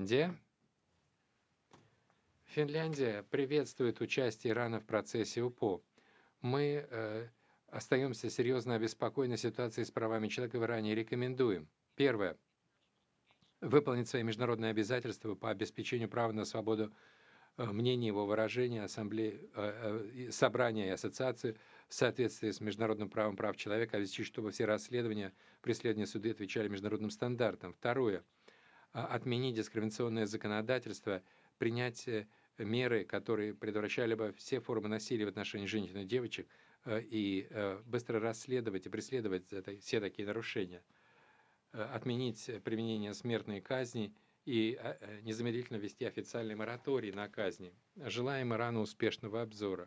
Финляндия. Финляндия приветствует участие Ирана в процессе УПО. Мы остаемся серьезно обеспокоены ситуацией с правами человека в Иране и рекомендуем. Первое. Выполнить свои международные обязательства по обеспечению права на свободу мнения, его выражения, собрания и ассоциации в соответствии с международным правом прав человека, обеспечить, чтобы все расследования, преследования суды отвечали международным стандартам. Второе. Отменить дискриминационное законодательство, принять меры, которые предотвращали бы все формы насилия в отношении женщин и девочек, и быстро расследовать и преследовать все такие нарушения. Отменить применение смертной казни и незамедлительно ввести официальный мораторий на казни. Желаем Ирану успешного обзора.